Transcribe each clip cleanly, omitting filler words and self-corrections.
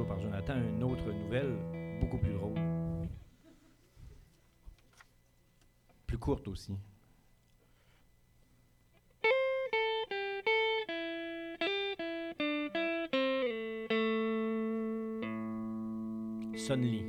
jour par Jonathan, une autre nouvelle, beaucoup plus drôle. Plus courte aussi. Sonny.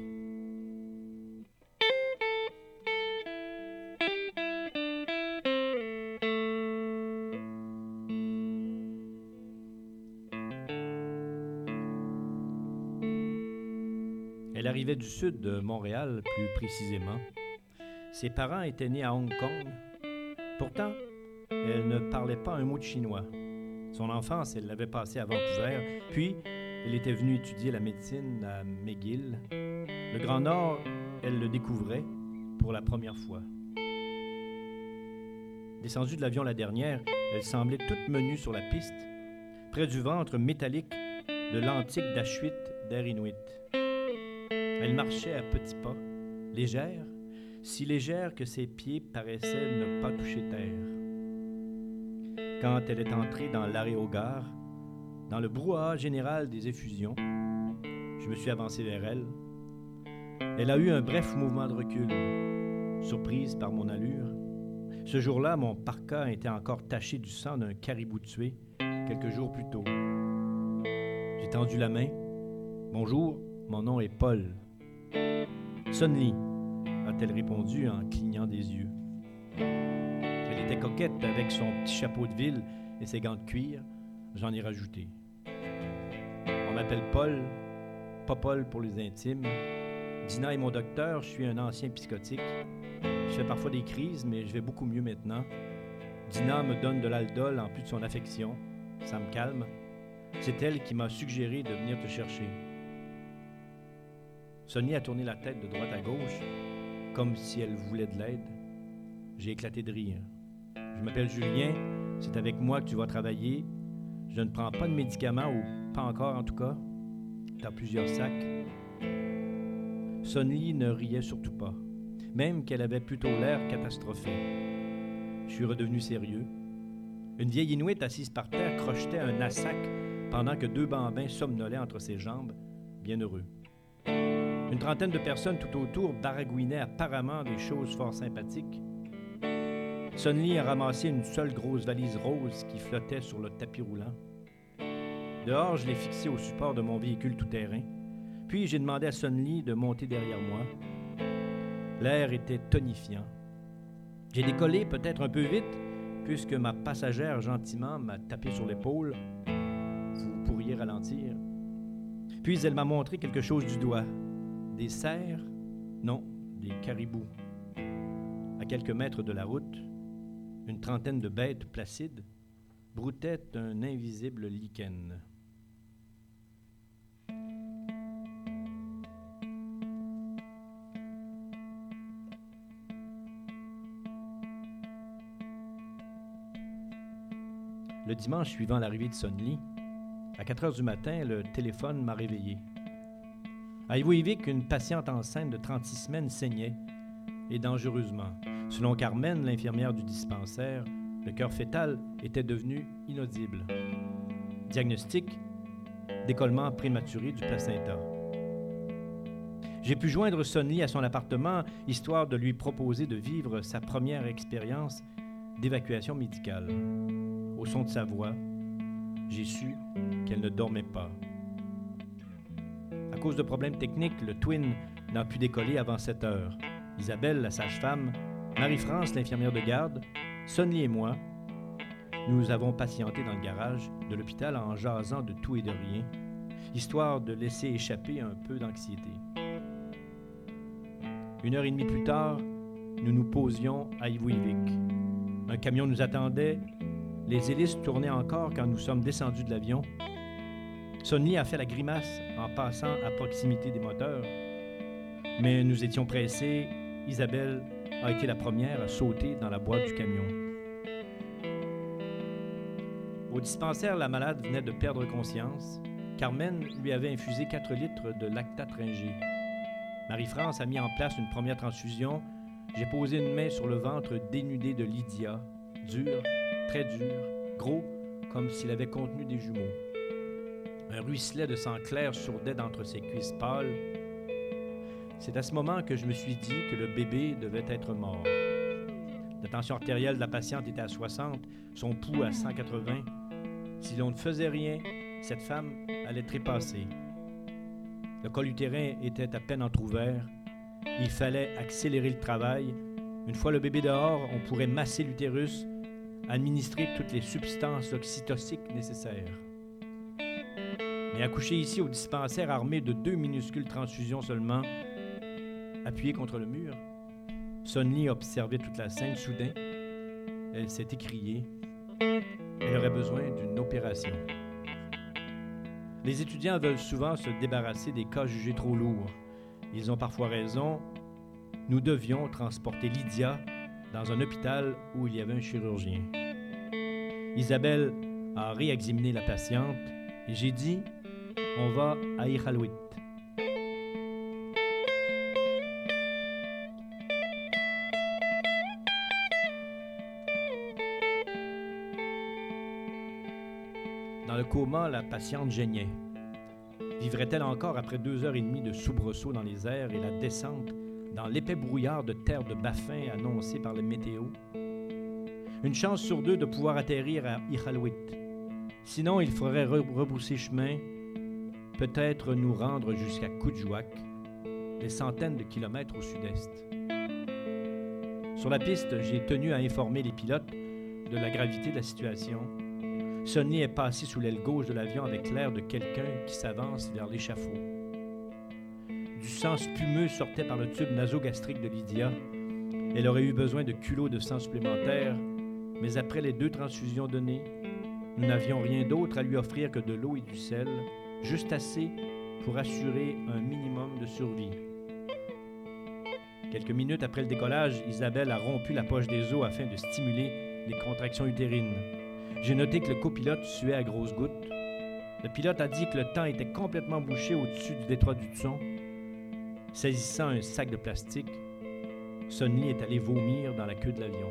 Elle arrivait du sud de Montréal, plus précisément. Ses parents étaient nés à Hong Kong. Pourtant, elle ne parlait pas un mot de chinois. Son enfance, elle l'avait passée à Vancouver, puis elle était venue étudier la médecine à McGill. Le Grand Nord, elle le découvrait pour la première fois. Descendue de l'avion la dernière, elle semblait toute menue sur la piste, près du ventre métallique de l'antique Dashwit d'Air Inuit. Elle marchait à petits pas, légère, si légère que ses pieds paraissaient ne pas toucher terre. Quand elle est entrée dans l'aérogare, dans le brouhaha général des effusions, je me suis avancé vers elle. Elle a eu un bref mouvement de recul, surprise par mon allure. Ce jour-là, mon parka était encore taché du sang d'un caribou tué quelques jours plus tôt. J'ai tendu la main. « Bonjour, mon nom est Paul. »« Sonny », a-t-elle répondu en clignant des yeux. Elle était coquette avec son petit chapeau de ville et ses gants de cuir. J'en ai rajouté. On m'appelle Paul, pas Paul pour les intimes. Dina est mon docteur, je suis un ancien psychotique. Je fais parfois des crises, mais je vais beaucoup mieux maintenant. Dina me donne de l'Aldol en plus de son affection. Ça me calme. C'est elle qui m'a suggéré de venir te chercher. Sonny a tourné la tête de droite à gauche, comme si elle voulait de l'aide. J'ai éclaté de rire. Je m'appelle Julien, c'est avec moi que tu vas travailler. Je ne prends pas de médicaments, ou pas encore en tout cas. T'as plusieurs sacs. Sonny ne riait surtout pas, même qu'elle avait plutôt l'air catastrophée. Je suis redevenu sérieux. Une vieille Inuit assise par terre crochetait un assac pendant que deux bambins somnolaient entre ses jambes, bien heureux. Une trentaine de personnes tout autour baragouinaient apparemment des choses fort sympathiques. Sonny a ramassé une seule grosse valise rose qui flottait sur le tapis roulant. Dehors, je l'ai fixée au support de mon véhicule tout-terrain. Puis j'ai demandé à Sonny de monter derrière moi. L'air était tonifiant. J'ai décollé peut-être un peu vite, puisque ma passagère gentiment m'a tapé sur l'épaule. Vous pourriez ralentir. Puis elle m'a montré quelque chose du doigt. Des cerfs? Non, des caribous. À quelques mètres de la route, une trentaine de bêtes placides broutaient un invisible lichen. Le dimanche suivant l'arrivée de Sonny, à 4 heures du matin, le téléphone m'a réveillé. À Ivoivik, une patiente enceinte de 36 semaines saignait, et dangereusement. Selon Carmen, l'infirmière du dispensaire, le cœur fœtal était devenu inaudible. Diagnostic, décollement prématuré du placenta. J'ai pu joindre Sonny à son appartement, histoire de lui proposer de vivre sa première expérience d'évacuation médicale. Au son de sa voix, j'ai su qu'elle ne dormait pas. À cause de problèmes techniques, le Twin n'a pu décoller avant 7 heures. Isabelle, la sage-femme, Marie-France, l'infirmière de garde, Sonny et moi, nous avons patienté dans le garage de l'hôpital en jasant de tout et de rien, histoire de laisser échapper un peu d'anxiété. 1h30 plus tard, nous nous posions à Ivoivik. Un camion nous attendait. Les hélices tournaient encore quand nous sommes descendus de l'avion. Sonny a fait la grimace en passant à proximité des moteurs. Mais nous étions pressés. Isabelle a été la première à sauter dans la boîte du camion. Au dispensaire, la malade venait de perdre conscience. Carmen lui avait infusé 4 litres de lactate ringé. Marie-France a mis en place une première transfusion. J'ai posé une main sur le ventre dénudé de Lydia, dur, très dur, gros, comme s'il avait contenu des jumeaux. Un ruisselet de sang clair sourdait d'entre ses cuisses pâles. C'est à ce moment que je me suis dit que le bébé devait être mort. La tension artérielle de la patiente était à 60, son pouls à 180. Si l'on ne faisait rien, cette femme allait trépasser. Le col utérin était à peine entrouvert. Il fallait accélérer le travail. Une fois le bébé dehors, on pourrait masser l'utérus, administrer toutes les substances oxytociques nécessaires. Mais accoucher ici au dispensaire armé de 2 minuscules transfusions seulement, appuyé contre le mur, Sonny observait toute la scène. Soudain, elle s'est écriée. Elle aurait besoin d'une opération. Les étudiants veulent souvent se débarrasser des cas jugés trop lourds. Ils ont parfois raison. Nous devions transporter Lydia dans un hôpital où il y avait un chirurgien. Isabelle a réexaminé la patiente et j'ai dit « On va à Iqaluit ». Dans le coma, la patiente geignait. Vivrait-elle encore après 2h30 de soubresaut dans les airs et la descente dans l'épais brouillard de terre de Baffin annoncé par le météo? Une chance sur 2 de pouvoir atterrir à Iqaluit. Sinon, il faudrait rebrousser chemin, peut-être nous rendre jusqu'à Coudjouac, des centaines de kilomètres au sud-est. Sur la piste, j'ai tenu à informer les pilotes de la gravité de la situation. Sonny est passé sous l'aile gauche de l'avion avec l'air de quelqu'un qui s'avance vers l'échafaud. Du sang spumeux sortait par le tube nasogastrique de Lydia. Elle aurait eu besoin de culots de sang supplémentaires, mais après les 2 transfusions données, nous n'avions rien d'autre à lui offrir que de l'eau et du sel, juste assez pour assurer un minimum de survie. Quelques minutes après le décollage, Isabelle a rompu la poche des os afin de stimuler les contractions utérines. J'ai noté que le copilote suait à grosses gouttes. Le pilote a dit que le temps était complètement bouché au-dessus du détroit du Hudson. Saisissant un sac de plastique, Sonny est allé vomir dans la queue de l'avion.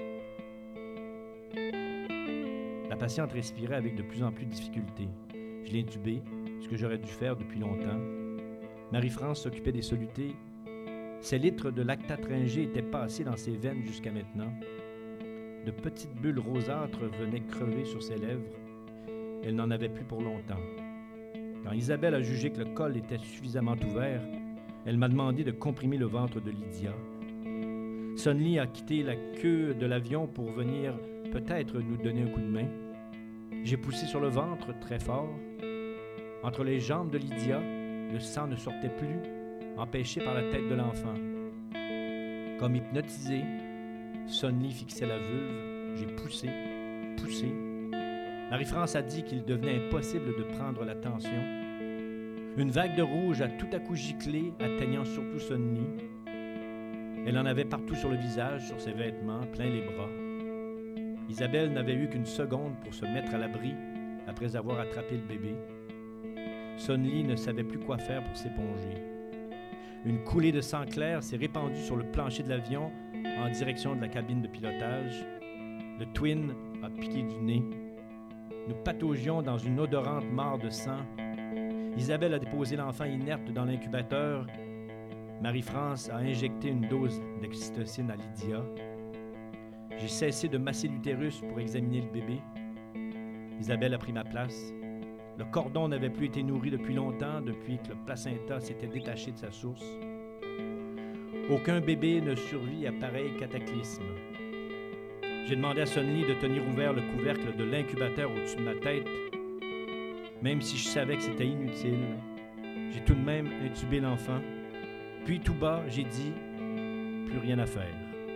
La patiente respirait avec de plus en plus de difficulté. Je l'ai intubée, ce que j'aurais dû faire depuis longtemps. Marie-France s'occupait des solutés. Ces litres de lactate ringé étaient passés dans ses veines jusqu'à maintenant. De petites bulles rosâtres venaient crever sur ses lèvres. Elle n'en avait plus pour longtemps. Quand Isabelle a jugé que le col était suffisamment ouvert, elle m'a demandé de comprimer le ventre de Lydia. Sonny a quitté la queue de l'avion pour venir peut-être nous donner un coup de main. J'ai poussé sur le ventre très fort. Entre les jambes de Lydia, le sang ne sortait plus, empêché par la tête de l'enfant. Comme hypnotisé, Sonny fixait la vulve. J'ai poussé. Marie-France a dit qu'il devenait impossible de prendre la tension. Une vague de rouge a tout à coup giclé, atteignant surtout Sonny. Elle en avait partout sur le visage, sur ses vêtements, plein les bras. Isabelle n'avait eu qu'une seconde pour se mettre à l'abri après avoir attrapé le bébé. Sonny ne savait plus quoi faire pour s'éponger. Une coulée de sang clair s'est répandue sur le plancher de l'avion en direction de la cabine de pilotage. Le twin a piqué du nez. Nous pataugions dans une odorante mare de sang. Isabelle a déposé l'enfant inerte dans l'incubateur. Marie-France a injecté une dose d'oxytocine à Lydia. J'ai cessé de masser l'utérus pour examiner le bébé. Isabelle a pris ma place. Le cordon n'avait plus été nourri depuis longtemps, depuis que le placenta s'était détaché de sa source. Aucun bébé ne survit à pareil cataclysme. J'ai demandé à Sonny de tenir ouvert le couvercle de l'incubateur au-dessus de ma tête. Même si je savais que c'était inutile, j'ai tout de même intubé l'enfant. Puis tout bas, j'ai dit « plus rien à faire ».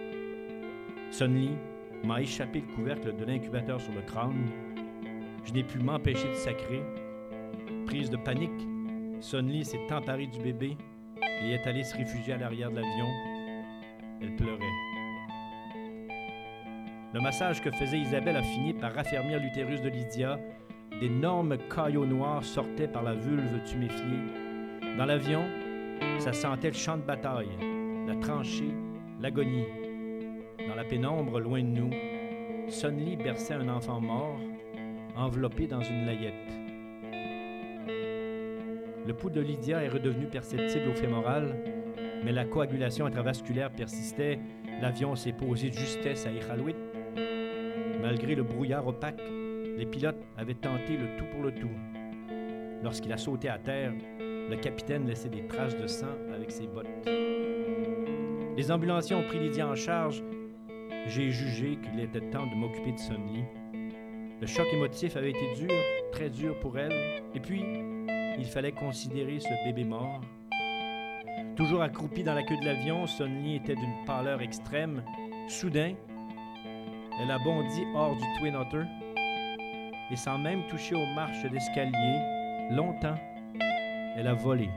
Sonny m'a échappé le couvercle de l'incubateur sur le crâne. Je n'ai pu m'empêcher de sacrer. Prise de panique, Sonny s'est emparée du bébé et est allée se réfugier à l'arrière de l'avion. Elle pleurait. Le massage que faisait Isabelle a fini par raffermir l'utérus de Lydia. D'énormes caillots noirs sortaient par la vulve tuméfiée. Dans l'avion, ça sentait le champ de bataille, la tranchée, l'agonie. Dans la pénombre, loin de nous, Sonny berçait un enfant mort, enveloppé dans une layette. Le pouls de Lydia est redevenu perceptible au fémoral, mais la coagulation intravasculaire persistait. L'avion s'est posé de justesse à Iqaluit. Malgré le brouillard opaque, les pilotes avaient tenté le tout pour le tout. Lorsqu'il a sauté à terre, le capitaine laissait des traces de sang avec ses bottes. Les ambulanciers ont pris Lydia en charge. J'ai jugé qu'il était temps de m'occuper de Sonny. Le choc émotif avait été dur, très dur pour elle. Et puis, il fallait considérer ce bébé mort. Toujours accroupie dans la queue de l'avion, Sonny était d'une pâleur extrême. Soudain, elle a bondi hors du Twin Otter et sans même toucher aux marches d'escalier, longtemps, elle a volé.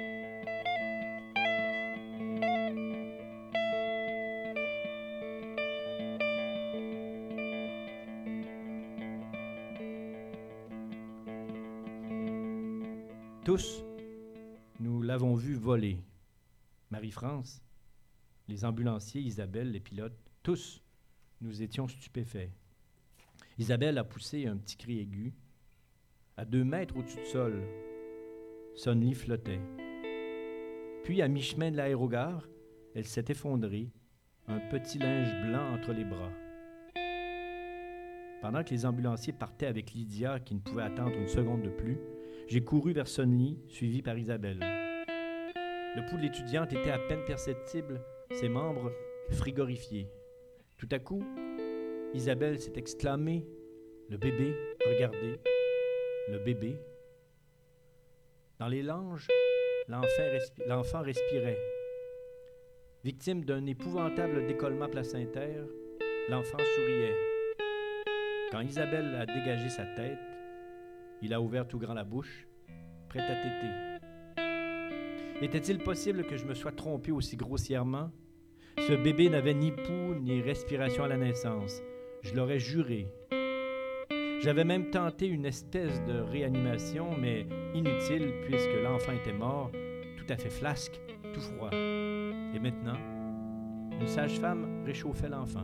Tous, nous l'avons vue voler. Marie-France, les ambulanciers, Isabelle, les pilotes, tous, nous étions stupéfaits. Isabelle a poussé un petit cri aigu. À 2 mètres au-dessus du sol, Sonny flottait. Puis, à mi-chemin de l'aérogare, elle s'est effondrée, un petit linge blanc entre les bras. Pendant que les ambulanciers partaient avec Lydia, qui ne pouvait attendre une seconde de plus, j'ai couru vers Sonny, suivi par Isabelle. Le pouls de l'étudiante était à peine perceptible, ses membres frigorifiés. Tout à coup, Isabelle s'est exclamée « Le bébé, regardez, le bébé ». Dans les langes, l'enfant respirait. Victime d'un épouvantable décollement placentaire, l'enfant souriait. Quand Isabelle a dégagé sa tête, il a ouvert tout grand la bouche, prêt à téter. Était-il possible que je me sois trompé aussi grossièrement? Ce bébé n'avait ni pouls ni respiration à la naissance. Je l'aurais juré. J'avais même tenté une espèce de réanimation, mais inutile puisque l'enfant était mort, tout à fait flasque, tout froid. Et maintenant, une sage-femme réchauffait l'enfant.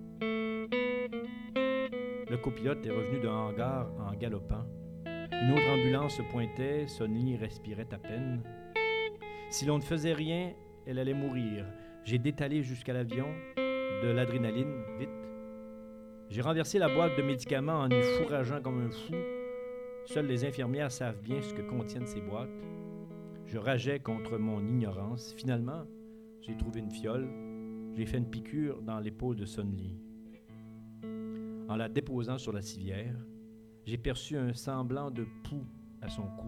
Le copilote est revenu d'un hangar en galopant. Une autre ambulance se pointait, Sonny respirait à peine. Si l'on ne faisait rien, elle allait mourir. J'ai détalé jusqu'à l'avion, de l'adrénaline, vite. J'ai renversé la boîte de médicaments en y fourrageant comme un fou. Seules les infirmières savent bien ce que contiennent ces boîtes. Je rageais contre mon ignorance. Finalement, j'ai trouvé une fiole. J'ai fait une piqûre dans l'épaule de Sonny. En la déposant sur la civière, j'ai perçu un semblant de pouls à son cou.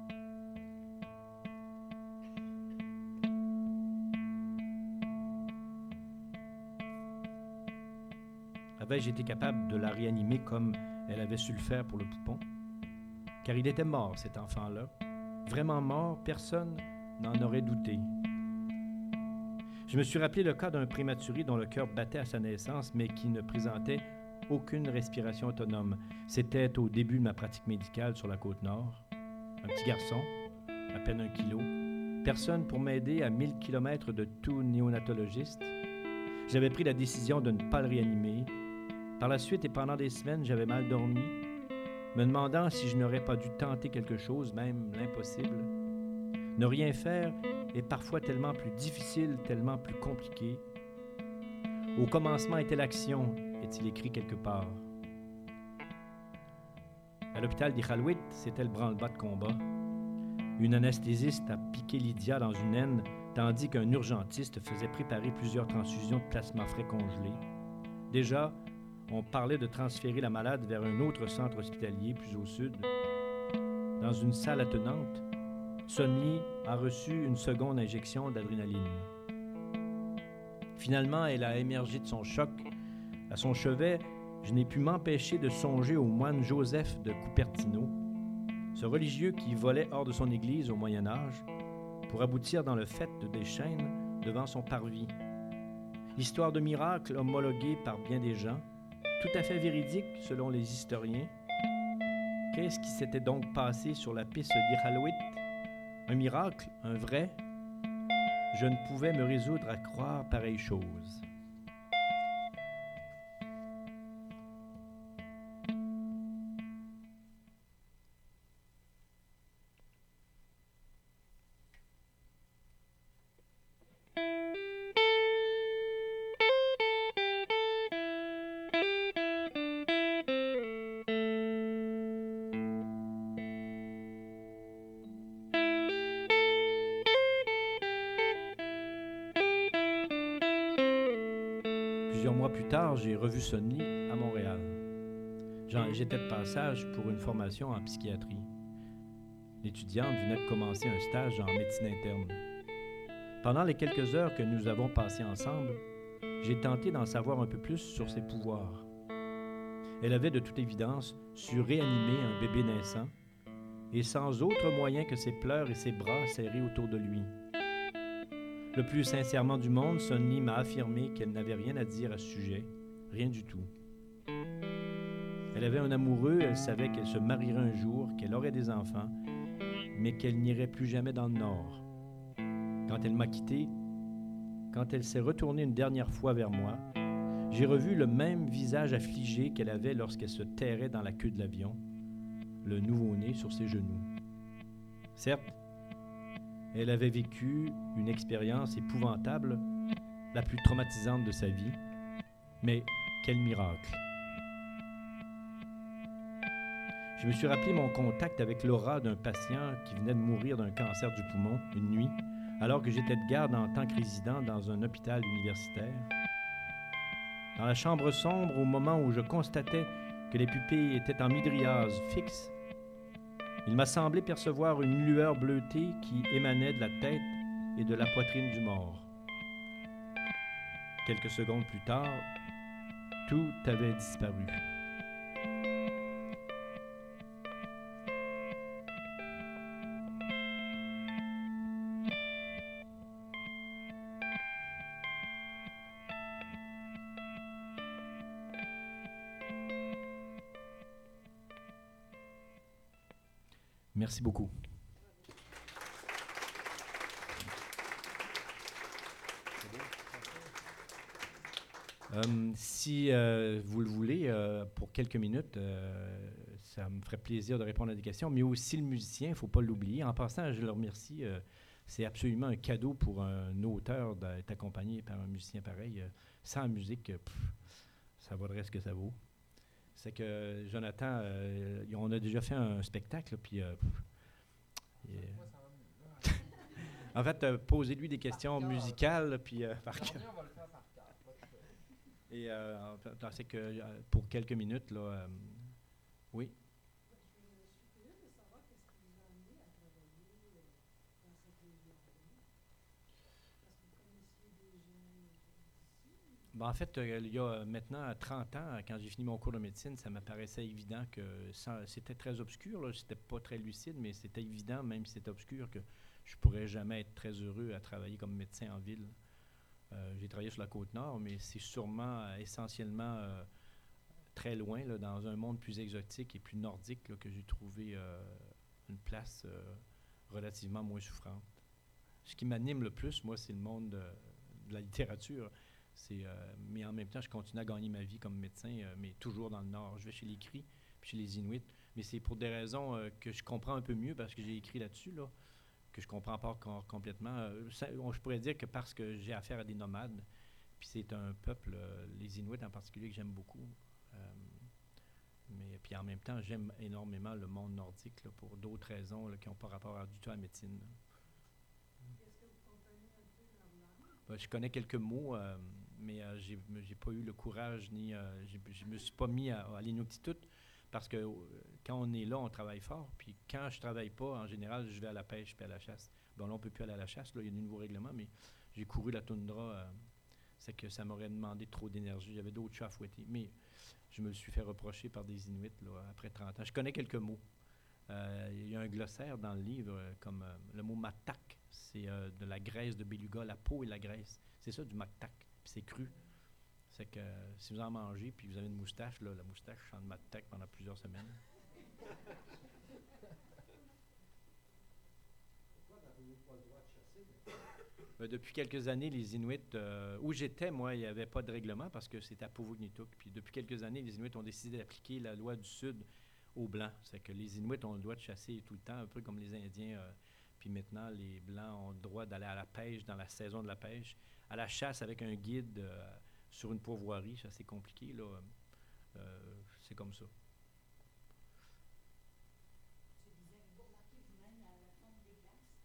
Avais-je été capable de la réanimer comme elle avait su le faire pour le poupon? Car il était mort, cet enfant-là. Vraiment mort, personne n'en aurait douté. Je me suis rappelé le cas d'un prématuré dont le cœur battait à sa naissance, mais qui ne présentait aucune respiration autonome. C'était au début de ma pratique médicale sur la Côte-Nord. Un petit garçon, à peine 1 kilo. Personne pour m'aider à 1000 km de tout néonatologiste. J'avais pris la décision de ne pas le réanimer. Par la suite et pendant des semaines, j'avais mal dormi, me demandant si je n'aurais pas dû tenter quelque chose, même l'impossible. Ne rien faire est parfois tellement plus difficile, tellement plus compliqué. Au commencement était l'action, est-il écrit quelque part. À l'hôpital d'Iqaluit, c'était le branle-bas de combat. Une anesthésiste a piqué Lydia dans une aine, tandis qu'un urgentiste faisait préparer plusieurs transfusions de plasma frais congelé. Déjà, on parlait de transférer la malade vers un autre centre hospitalier plus au sud. Dans une salle attenante, Sonny a reçu une seconde injection d'adrénaline. Finalement, elle a émergé de son choc. À son chevet, je n'ai pu m'empêcher de songer au moine Joseph de Cupertino, ce religieux qui volait hors de son église au Moyen Âge pour aboutir dans le faîte des chaînes devant son parvis. Histoire de miracle homologuée par bien des gens, tout à fait véridique selon les historiens. Qu'est-ce qui s'était donc passé sur la piste d'Iqaluit? Un miracle, un vrai? Je ne pouvais me résoudre à croire pareille chose. Plusieurs mois plus tard, j'ai revu Sonny à Montréal. J'étais de passage pour une formation en psychiatrie. L'étudiante venait de commencer un stage en médecine interne. Pendant les quelques heures que nous avons passées ensemble, j'ai tenté d'en savoir un peu plus sur ses pouvoirs. Elle avait de toute évidence su réanimer un bébé naissant, et sans autre moyen que ses pleurs et ses bras serrés autour de lui. Le plus sincèrement du monde, Sonny m'a affirmé qu'elle n'avait rien à dire à ce sujet, rien du tout. Elle avait un amoureux, elle savait qu'elle se marierait un jour, qu'elle aurait des enfants, mais qu'elle n'irait plus jamais dans le Nord. Quand elle m'a quitté, quand elle s'est retournée une dernière fois vers moi, j'ai revu le même visage affligé qu'elle avait lorsqu'elle se terrait dans la queue de l'avion, le nouveau-né sur ses genoux. Certes, elle avait vécu une expérience épouvantable, la plus traumatisante de sa vie, mais quel miracle! Je me suis rappelé mon contact avec Laura d'un patient qui venait de mourir d'un cancer du poumon une nuit, alors que j'étais de garde en tant que résident dans un hôpital universitaire. Dans la chambre sombre, au moment où je constatais que les pupilles étaient en mydriase fixe, il m'a semblé percevoir une lueur bleutée qui émanait de la tête et de la poitrine du mort. Quelques secondes plus tard, tout avait disparu. Merci beaucoup. Si vous le voulez, pour quelques minutes, ça me ferait plaisir de répondre à des questions, mais aussi le musicien, il ne faut pas l'oublier. En passant, je le remercie. C'est absolument un cadeau pour un auteur d'être accompagné par un musicien pareil. Sans la musique, ça vaudrait ce que ça vaut. C'est que Jonathan, on a déjà fait un spectacle, puis... en fait, posez-lui des questions musicales, puis par cœur. Et c'est que pour quelques minutes, là, oui. En fait, il y a maintenant 30 ans, quand j'ai fini mon cours de médecine, ça m'apparaissait évident que c'était très obscur, c'était pas très lucide, mais c'était évident, même si c'était obscur, que je pourrais jamais être très heureux à travailler comme médecin en ville. J'ai travaillé sur la Côte-Nord, mais c'est sûrement essentiellement très loin, là, dans un monde plus exotique et plus nordique, là, que j'ai trouvé une place relativement moins souffrante. Ce qui m'anime le plus, moi, c'est le monde de la littérature. Mais en même temps, je continue à gagner ma vie comme médecin, mais toujours dans le Nord. Je vais chez les Cris, puis chez les Inuits, mais c'est pour des raisons que je comprends un peu mieux parce que j'ai écrit là-dessus, là, que je comprends pas complètement. Je pourrais dire que parce que j'ai affaire à des nomades, puis c'est un peuple, les Inuits en particulier, que j'aime beaucoup. Mais puis en même temps, j'aime énormément le monde nordique là, pour d'autres raisons là, qui n'ont pas rapport du tout à la médecine. Est-ce que vous comprenez un peu leur langue? Je connais quelques mots, mais j'ai pas eu le courage ni je me suis pas mis à l'inuktitut parce que quand on est là, on travaille fort. Puis quand je travaille pas, en général, je vais à la pêche puis à la chasse. Bon, là, on peut plus aller à la chasse. Là, il y a des nouveaux règlements, mais j'ai couru la toundra. C'est que ça m'aurait demandé trop d'énergie. J'avais d'autres chats à fouetter. Mais je me le suis fait reprocher par des Inuits là, après 30 ans. Je connais quelques mots. Il y a un glossaire dans le livre, comme le mot matak. C'est de la graisse de beluga, la peau et la graisse. C'est ça, du matak. Puis c'est cru. C'est que si vous en mangez puis vous avez une moustache, là, la moustache sent le matak pendant plusieurs semaines. Pourquoi n'avez-vous pas le droit de chasser? Depuis quelques années, les Inuits, où j'étais, moi, il n'y avait pas de règlement parce que c'était à Puvuknituk. Puis depuis quelques années, les Inuits ont décidé d'appliquer la loi du Sud aux Blancs. C'est que les Inuits ont le droit de chasser tout le temps, un peu comme les Indiens. puis maintenant, les Blancs ont le droit d'aller à la pêche dans la saison de la pêche, à la chasse avec un guide sur une pourvoirie. C'est assez compliqué, là. C'est comme ça. Tu disais que vous remarquez vous-même la fonte des glaces.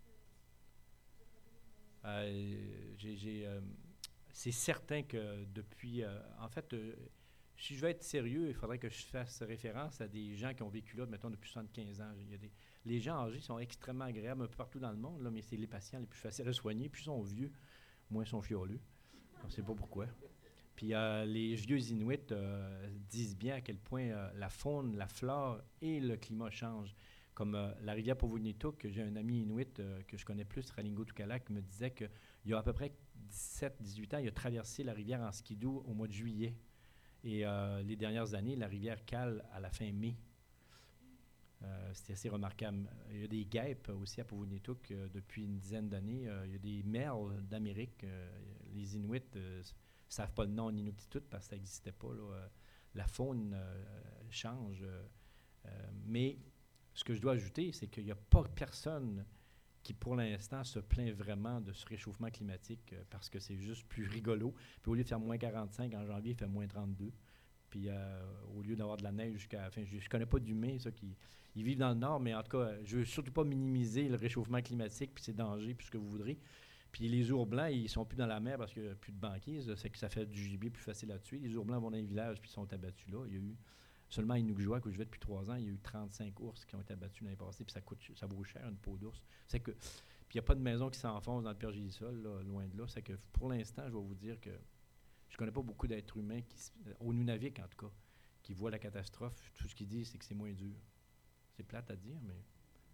C'est certain que depuis... en fait, si je veux être sérieux, il faudrait que je fasse référence à des gens qui ont vécu là, mettons, depuis 75 ans. Les gens âgés sont extrêmement agréables un peu partout dans le monde, là, mais c'est les patients les plus faciles à soigner. Plus ils sont vieux, moins ils sont fioleux. On ne sait pas pourquoi. Puis les vieux Inuits disent bien à quel point la faune, la flore et le climat changent. Comme la rivière Povunituk, j'ai un ami Inuit que je connais plus, Ralingo Tukalak, qui me disait qu'il y a à peu près 17-18 ans, il a traversé la rivière en skidoo au mois de juillet. Et les dernières années, la rivière cale à la fin mai. C'était assez remarquable. Il y a des guêpes aussi à Povunituk depuis une dizaine d'années. Il y a des merles d'Amérique. Les Inuits ne savent pas le nom en Inuktitut parce que ça n'existait pas, là. La faune change. Mais ce que je dois ajouter, c'est qu'il n'y a pas personne qui, pour l'instant, se plaint vraiment de ce réchauffement climatique parce que c'est juste plus rigolo. Puis au lieu de faire moins 45 en janvier, il fait moins 32. Puis au lieu d'avoir de la neige jusqu'à la fin, je ne connais pas d'humains, ça, ils vivent dans le nord, mais en tout cas, je ne veux surtout pas minimiser le réchauffement climatique, puis ses dangers, puis ce que vous voudrez. Puis les ours blancs, ils ne sont plus dans la mer parce qu'il n'y a plus de banquise, c'est que ça fait du gibier plus facile à tuer. Les ours blancs vont dans les villages, puis sont abattus là. Il y a eu seulement à Inukjuak, où je vais depuis 3 ans, il y a eu 35 ours qui ont été abattus l'année passée, puis ça vaut cher, une peau d'ours. C'est que, puis il n'y a pas de maison qui s'enfonce dans le pergélisol, là, loin de là. C'est que pour l'instant, je vais vous dire que je ne connais pas beaucoup d'êtres humains, au Nunavik en tout cas, qui voient la catastrophe. Tout ce qu'ils disent, c'est que c'est moins dur. C'est plate à dire, mais...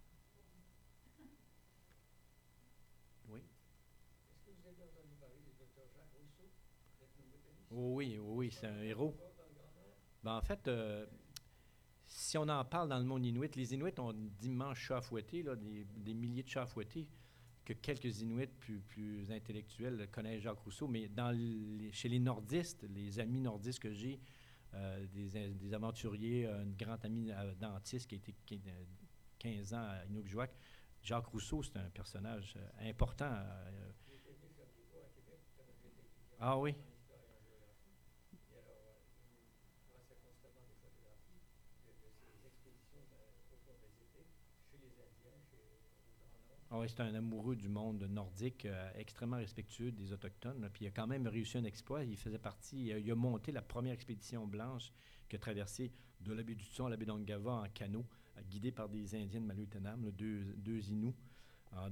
Oui. Est-ce que vous avez entendu parler du docteur Jacques Rousseau, l'ethnobotaniste? Oui, c'est un héros. Ben, en fait, si on en parle dans le monde inuit, les Inuits ont d'immenses chats à fouetter, là, des milliers de chats à fouetter, que quelques Inuits plus intellectuels connaissent Jacques Rousseau, mais chez les nordistes, les amis nordistes que j'ai, des aventuriers, un grand ami dentiste qui a été 15 ans à Inukjuak, Jacques Rousseau, c'est un personnage important. Il était venu faire des cours à Québec quand j'étais étudiant Ah oui? en histoire et en géographie. Et alors, il passait constamment des photographies de ses expéditions au cours des étés, chez les Indiens, au Grand Nord. Ah oui, c'est un amoureux du monde nordique, extrêmement respectueux des Autochtones. Là. Puis il a quand même réussi un exploit. Il faisait partie, il a monté la première expédition blanche qui a traversé de la baie du Tson à la baie d'Ongava en canot, guidé par des Indiens de Maliotenam, là, deux Inuits, en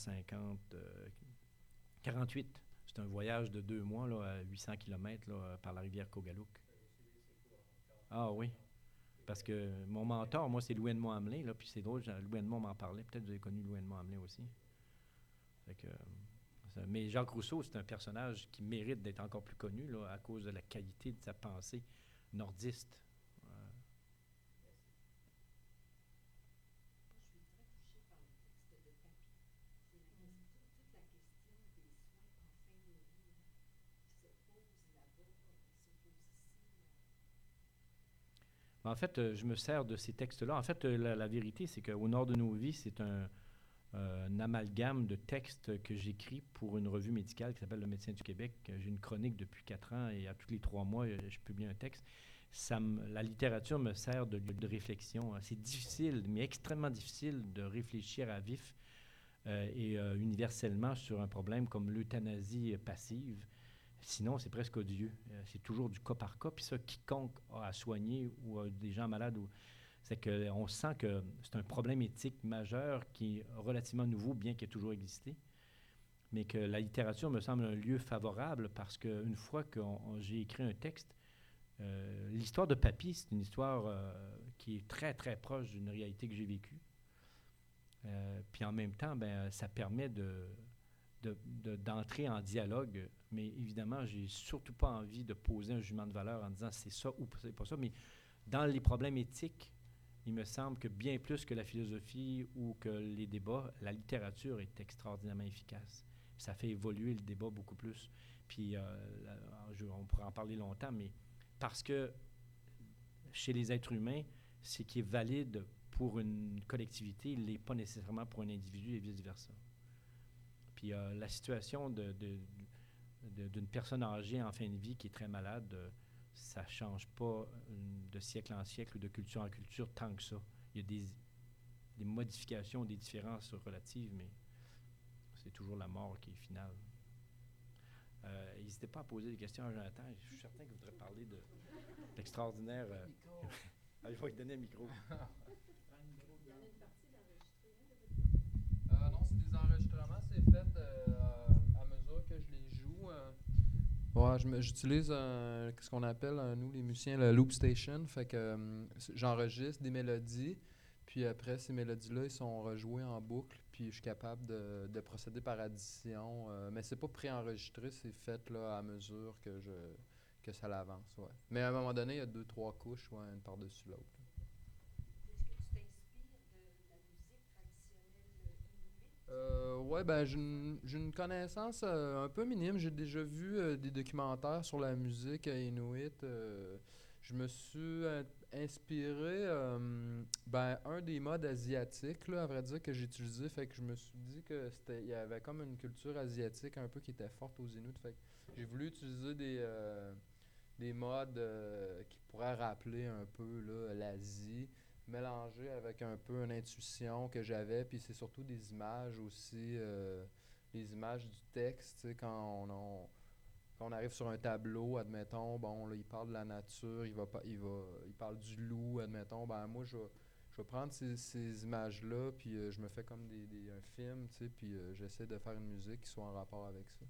1948. C'est un voyage de 2 mois, là, à 800 km là, par la rivière Kogaluk. Ah oui. Parce que mon mentor, moi, c'est Louis Edmond Hamelin, là, puis c'est drôle, Louis Edmond m'en parlait. Peut-être que vous avez connu Louis Edmond Hamelin aussi. Fait que, mais Jacques Rousseau, c'est un personnage qui mérite d'être encore plus connu là, à cause de la qualité de sa pensée nordiste. En fait, je me sers de ces textes-là. En fait, la vérité, c'est qu'au nord de nos vies, c'est un amalgame de textes que j'écris pour une revue médicale qui s'appelle Le Médecin du Québec. J'ai une chronique depuis 4 ans et à tous les 3 mois, je publie un texte. La littérature me sert de réflexion. C'est difficile, mais extrêmement difficile de réfléchir à vif et universellement sur un problème comme l'euthanasie passive. Sinon, c'est presque odieux. C'est toujours du cas par cas. Puis ça, quiconque a à soigner ou a des gens malades, c'est qu'on sent que c'est un problème éthique majeur qui est relativement nouveau, bien qu'il ait toujours existé. Mais que la littérature me semble un lieu favorable parce qu'une fois que j'ai écrit un texte, l'histoire de Papy, c'est une histoire qui est très, très proche d'une réalité que j'ai vécue. Puis en même temps, ça permet d'entrer en dialogue, mais évidemment, j'ai surtout pas envie de poser un jugement de valeur en disant c'est ça ou c'est pas ça, mais dans les problèmes éthiques, il me semble que bien plus que la philosophie ou que les débats, la littérature est extraordinairement efficace. Ça fait évoluer le débat beaucoup plus. Puis, on pourrait en parler longtemps, mais parce que chez les êtres humains, ce qui est valide pour une collectivité, il l'est pas nécessairement pour un individu et vice-versa. Puis la situation d'une personne âgée en fin de vie qui est très malade, ça ne change pas de siècle en siècle ou de culture en culture tant que ça. Il y a des modifications, des différences relatives, mais c'est toujours la mort qui est finale. N'hésitez pas à poser des questions à Jonathan. Je suis certain qu'il voudrait parler de l'extraordinaire. Il faut lui donner un micro. Il y en a une partie d'enregistrée. Non, c'est des enregistrements, c'est fait à mesure que je les joue. Ouais, j'utilise ce qu'on appelle, nous les musiciens, le loop station. Fait que j'enregistre des mélodies, puis après ces mélodies-là, ils sont rejoués en boucle, puis je suis capable de procéder par addition. Mais c'est pas préenregistré, c'est fait là, à mesure que ça l'avance. Ouais. Mais à un moment donné, il y a 2-3 couches, ouais, une par-dessus l'autre. Est-ce que tu t'inspires de la musique traditionnelle inuit? Ouais, ben j'ai une connaissance un peu minime. J'ai déjà vu des documentaires sur la musique inuit. Je me suis inspiré, un des modes asiatiques, là, à vrai dire, que j'ai utilisé. Fait que je me suis dit que il y avait comme une culture asiatique un peu qui était forte aux Inuits. Fait que j'ai voulu utiliser des modes qui pourraient rappeler un peu là, l'Asie, mélangé avec un peu une intuition que j'avais, puis c'est surtout des images aussi, les images du texte, tu sais, quand on arrive sur un tableau, admettons, bon, là, il parle de la nature, il parle du loup, admettons, ben moi, je vais prendre ces images-là, puis je me fais comme un film, tu sais, puis j'essaie de faire une musique qui soit en rapport avec ça.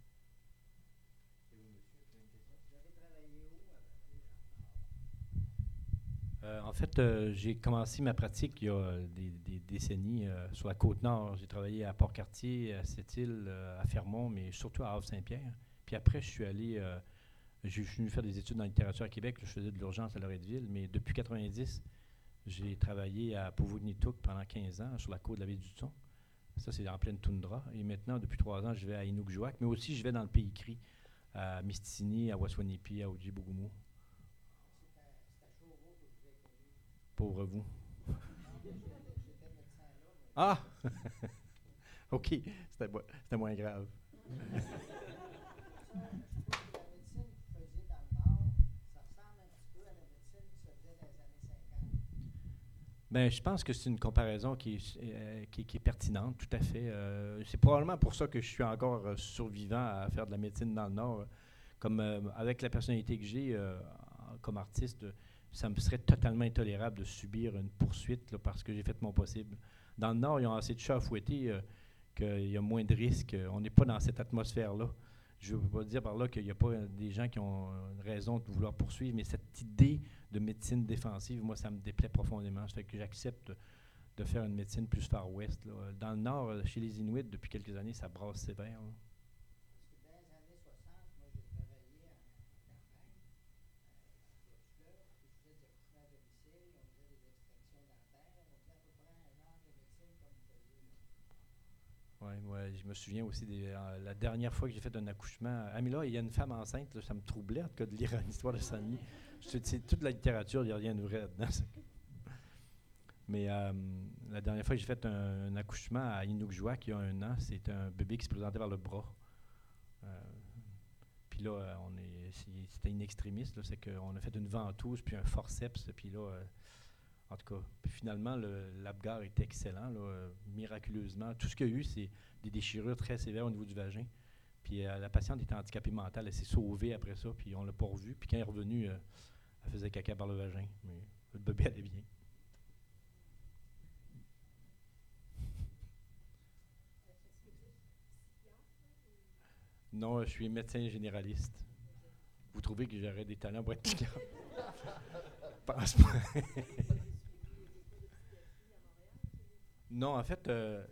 En fait, j'ai commencé ma pratique il y a des décennies sur la Côte-Nord. J'ai travaillé à Port-Cartier, à Sept-Îles, à Fermont, mais surtout à Havre-Saint-Pierre. Puis après, je suis venu faire des études en littérature à Québec. Là, je faisais de l'urgence à Loretteville, mais depuis 90, j'ai travaillé à Puvunituq pendant 15 ans sur la côte de la baie du Thon. Ça, c'est en pleine toundra. Et maintenant, depuis 3 ans, je vais à Inukjuak, mais aussi je vais dans le pays cri, à Mistissini, à Waswanipi, à Ojibougoumou. Pauvre vous. Ah! OK, c'était moins grave. La médecine que vous faisiez dans le Nord, ça ressemble un petit peu à la médecine qui se faisait dans les années 50. Ben, je pense que c'est une comparaison qui est pertinente, tout à fait. C'est probablement pour ça que je suis encore survivant à faire de la médecine dans le Nord. Comme avec la personnalité que j'ai comme artiste, ça me serait totalement intolérable de subir une poursuite là, parce que j'ai fait mon possible. Dans le Nord, ils ont assez de chats à fouetter qu'il y a moins de risques. On n'est pas dans cette atmosphère-là. Je ne veux pas dire par là qu'il n'y a pas des gens qui ont raison de vouloir poursuivre, mais cette idée de médecine défensive, moi, ça me déplaît profondément. Ça fait que j'accepte de faire une médecine plus Far West. Là. Dans le Nord, chez les Inuits, depuis quelques années, ça brasse sévère. Là. Parce que dans les années 60, moi, j'ai travaillé en campagne, à fleuve, puis je faisais des accouchements à domicile, on faisait des extractions dentaires, on faisait à peu près un genre de médecine comme vous faisiez là. Ouais, je me souviens aussi la dernière fois que j'ai fait un accouchement. Ah, mais là, il y a une femme enceinte, là, ça me troublait en tout cas de lire une histoire de Sani. C'est toute la littérature, il n'y a rien de vrai là-dedans. Mais la dernière fois que j'ai fait un accouchement à Inukjuak, il y a 1 an, c'était un bébé qui se présentait vers le bras. Puis là, c'était in extremis, là, c'est qu'on a fait une ventouse, puis un forceps, puis là, en tout cas, puis finalement, l'Apgar était excellent, là, miraculeusement. Tout ce qu'il y a eu, c'est des déchirures très sévères au niveau du vagin. Puis la patiente était handicapée mentale, elle s'est sauvée après ça, puis on l'a pas revue. Puis quand elle est revenue, elle faisait caca par le vagin, mais le bébé allait bien. Non, je suis médecin généraliste. Vous trouvez que j'aurais des talents pour être psychiatre? Pense pas. Non, en fait,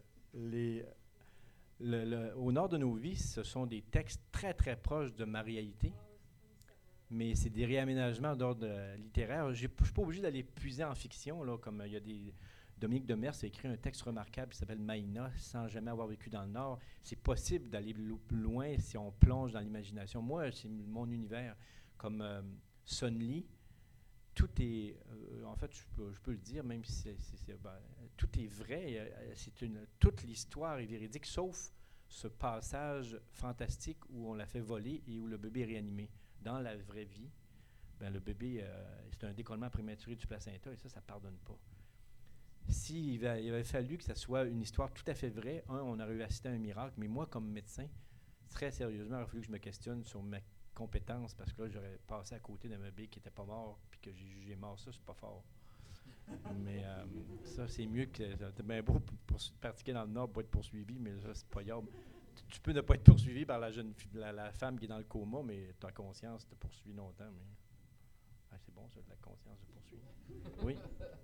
au nord de nos vies, ce sont des textes très, très proches de ma réalité, mais c'est des réaménagements d'ordre littéraire. Je ne suis pas obligé d'aller puiser en fiction, là, comme il y a des... Dominique Demers a écrit un texte remarquable qui s'appelle Maïna, sans jamais avoir vécu dans le Nord. C'est possible d'aller loin si on plonge dans l'imagination. Moi, c'est mon univers. Comme Sun Lee, tout est, en fait, je peux le dire, même si tout est vrai. Toute l'histoire est véridique, sauf ce passage fantastique où on l'a fait voler et où le bébé est réanimé. Dans la vraie vie, ben, le bébé, c'est un décollement prématuré du placenta et ça pardonne pas. Il avait fallu que ça soit une histoire tout à fait vraie, on aurait eu assisté à un miracle, mais moi, comme médecin, très sérieusement, il aurait fallu que je me questionne sur ma compétence, parce que là, j'aurais passé à côté d'un bébé qui n'était pas mort, puis que j'ai jugé mort. Ça, c'est pas fort. Mais ça, c'est mieux que... C'est bien beau pour pratiquer dans le Nord, pas être poursuivi, mais ça, c'est pas grave. Tu peux ne pas être poursuivi par la jeune la femme qui est dans le coma, mais ta conscience te poursuit longtemps. Mais... Ah, c'est bon, ça, de la conscience de poursuivre. Oui?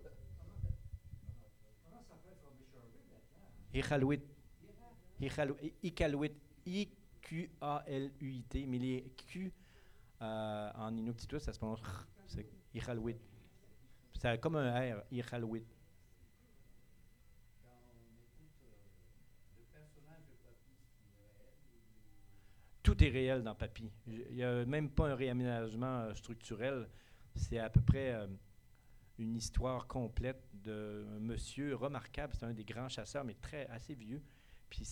Comment ça s'appelle From Sherwood là-dedans? Iqaluit. Iqaluit. I-Q-A-L-U-I-T. Mais les Q en inuktitut, ça se prononce R. C'est Iqaluit. C'est comme un R. Iqaluit. Quand on écoute le personnage de Papy, c'est réel Tout est réel dans Papy. Il n'y a même pas un réaménagement structurel. C'est à peu près une histoire complète d'un monsieur remarquable. C'est un des grands chasseurs, mais assez vieux. Puis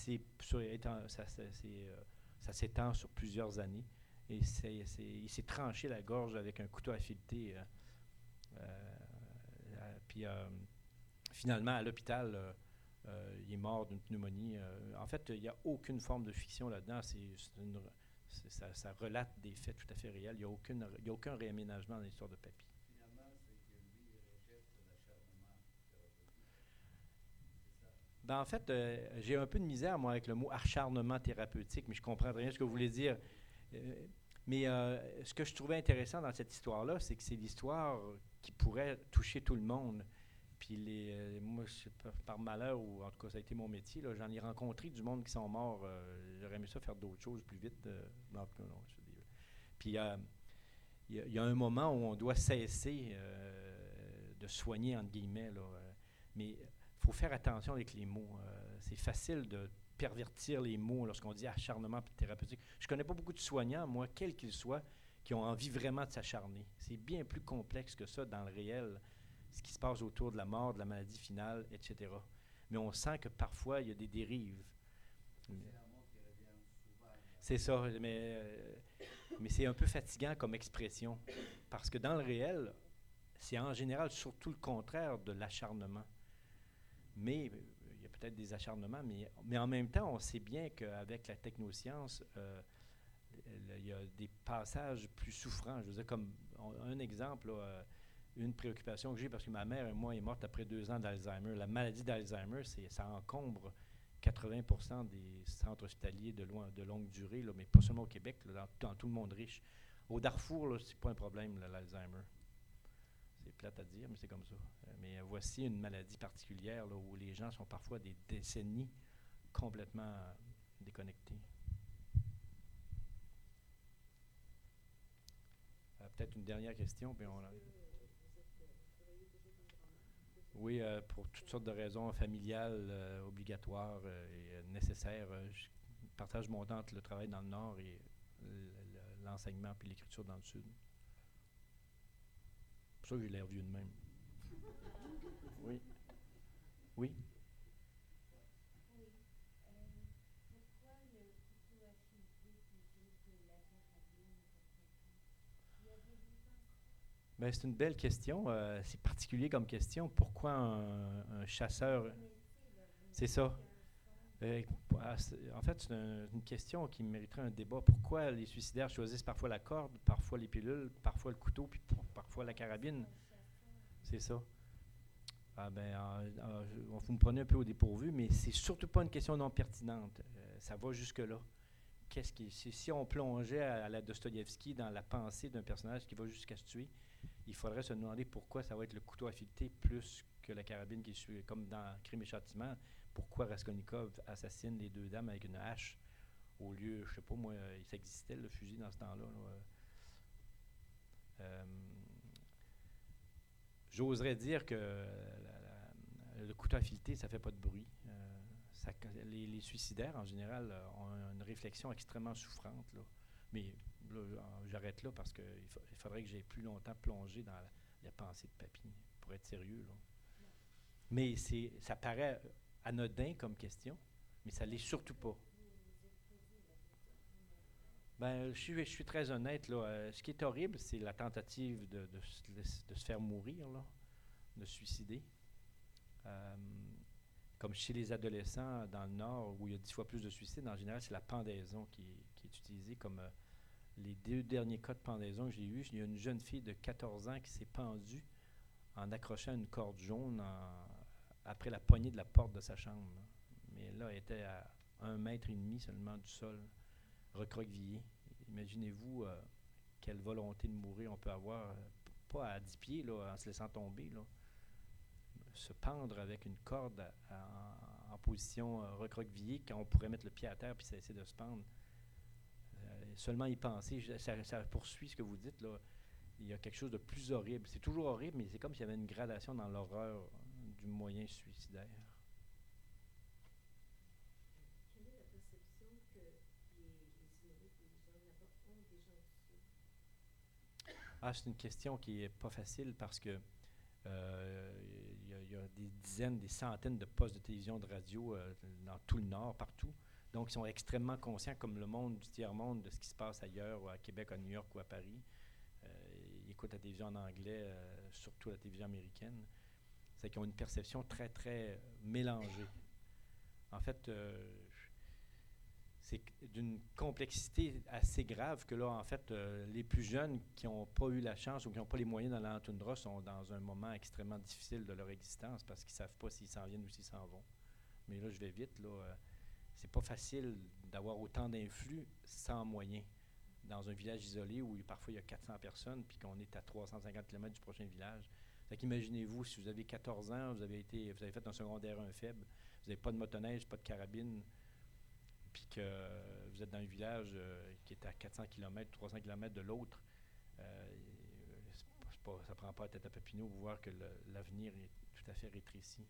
ça s'étend sur plusieurs années. Et il s'est tranché la gorge avec un couteau affûté. Puis finalement, à l'hôpital, il est mort d'une pneumonie. En fait, il n'y a aucune forme de fiction là-dedans. Ça relate des faits tout à fait réels. Il n'y a aucun réaménagement dans l'histoire de Papy. Finalement, c'est que lui, il rejette l'acharnement thérapeutique. C'est ça. Ben, en fait, j'ai un peu de misère, moi, avec le mot acharnement thérapeutique, mais je comprends très bien ce que vous voulez dire. Mais ce que je trouvais intéressant dans cette histoire-là, c'est que c'est l'histoire qui pourrait toucher tout le monde. Puis moi, par malheur, ou en tout cas, ça a été mon métier, là, j'en ai rencontré du monde qui sont morts. J'aurais aimé ça faire d'autres choses plus vite. Puis il y a un moment où on doit cesser de soigner, entre guillemets. Là, mais il faut faire attention avec les mots. C'est facile de pervertir les mots lorsqu'on dit acharnement thérapeutique. Je ne connais pas beaucoup de soignants, moi, quels qu'ils soient, qui ont envie vraiment de s'acharner. C'est bien plus complexe que ça dans le réel, ce qui se passe autour de la mort, de la maladie finale, etc. Mais on sent que parfois, il y a des dérives. C'est un mot qui revient souvent. C'est ça, mais c'est un peu fatigant comme expression, parce que dans le réel, c'est en général surtout le contraire de l'acharnement. Mais il y a peut-être des acharnements, mais en même temps, on sait bien qu'avec la technoscience, il y a des passages plus souffrants. Je veux dire, comme un exemple, là, une préoccupation que j'ai, parce que ma mère et moi est morte après 2 ans d'Alzheimer. La maladie d'Alzheimer, ça encombre 80% des centres hospitaliers de longue durée, là, mais pas seulement au Québec, là, dans tout le monde riche. Au Darfour, c'est pas un problème, là, l'Alzheimer. C'est plate à dire, mais c'est comme ça. Mais voici une maladie particulière là, où les gens sont parfois des décennies complètement déconnectés. Peut-être une dernière question, puis on... Oui, pour toutes sortes de raisons familiales, obligatoires et nécessaires. Je partage mon temps entre le travail dans le Nord et l'enseignement puis l'écriture dans le Sud. C'est pour ça que j'ai l'air vieux de même. Oui. Oui. Oui. Pourquoi le couteau affûté plutôt que la carabine? Il y a des différences. Ben, c'est une belle question. C'est particulier comme question. Pourquoi un chasseur... C'est ça. En fait, c'est une question qui mériterait un débat. Pourquoi les suicidaires choisissent parfois la corde, parfois les pilules, parfois le couteau, puis parfois la carabine? C'est ça. Vous me prenez un peu au dépourvu, mais c'est surtout pas une question non pertinente. Ça va jusque-là. Si on plongeait à la Dostoïevski dans la pensée d'un personnage qui va jusqu'à se tuer, il faudrait se demander pourquoi ça va être le couteau affûté plus que la carabine qui suit, comme dans Crime et Châtiment. Pourquoi Raskolnikov assassine les 2 dames avec une hache au lieu, je sais pas moi, ça existait le fusil dans ce temps-là. J'oserais dire que le couteau affûté, ça fait pas de bruit. Les suicidaires, en général, ont une réflexion extrêmement souffrante. Là. Mais là, j'arrête là parce qu'il faudrait que j'aie plus longtemps plongé la pensée de papy, pour être sérieux, là. Mais ça paraît anodin comme question, mais ça ne l'est surtout pas. Ben, je suis très honnête, là. Ce qui est horrible, c'est la tentative de se faire mourir, là, de se suicider. Comme chez les adolescents dans le Nord, où il y a 10 fois plus de suicides, en général, c'est la pendaison qui est utilisée comme les 2 derniers cas de pendaison que j'ai eus. Il y a une jeune fille de 14 ans qui s'est pendue en accrochant une corde jaune après la poignée de la porte de sa chambre, là. Mais là, elle était à 1,5 mètre seulement du sol, recroquevillée. Imaginez-vous quelle volonté de mourir on peut avoir, pas à 10 pieds, là, en se laissant tomber, là. Se pendre avec une corde en position recroquevillée, quand on pourrait mettre le pied à terre puis cesser de se pendre. Seulement y penser, ça poursuit ce que vous dites, là. Il y a quelque chose de plus horrible. C'est toujours horrible, mais c'est comme s'il y avait une gradation dans l'horreur du moyen suicidaire. Quelle est la perception que les Inuits, les gens là-bas, ont des gens du Sud? Ah, c'est une question qui n'est pas facile parce que il y a des dizaines, des centaines de postes de télévision, de radio dans tout le Nord, partout. Donc, ils sont extrêmement conscients, comme le monde du tiers-monde, de ce qui se passe ailleurs, à Québec, à New York ou à Paris. Ils écoutent la télévision en anglais, surtout la télévision américaine. C'est qu'ils ont une perception très, très mélangée. En fait, c'est d'une complexité assez grave que là, en fait, les plus jeunes qui n'ont pas eu la chance ou qui n'ont pas les moyens d'aller en toundra sont dans un moment extrêmement difficile de leur existence parce qu'ils ne savent pas s'ils s'en viennent ou s'ils s'en vont. Mais là, je vais vite, là. C'est pas facile d'avoir autant d'influx sans moyens dans un village isolé où parfois il y a 400 personnes puis qu'on est à 350 km du prochain village. Fait qu'imaginez-vous, si vous avez 14 ans, vous avez fait un secondaire 1 faible, vous n'avez pas de motoneige, pas de carabine, puis que vous êtes dans un village qui est à 400 km, 300 km de l'autre, ça ne prend pas la tête à Papineau pour voir que l'avenir est tout à fait rétréci.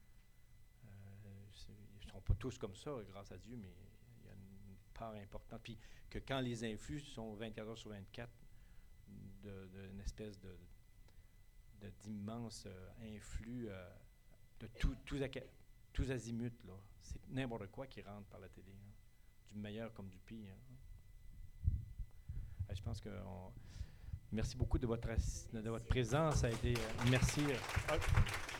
Ils ne sont pas tous comme ça, grâce à Dieu, mais il y a une part importante. Puis que quand les influx sont 24 heures sur 24, d'une espèce d'immense influx de tous azimuts, là. C'est n'importe quoi qui rentre par la télé, hein. Du meilleur comme du pire, hein. Je pense que merci beaucoup de votre présence. Ça a été, merci.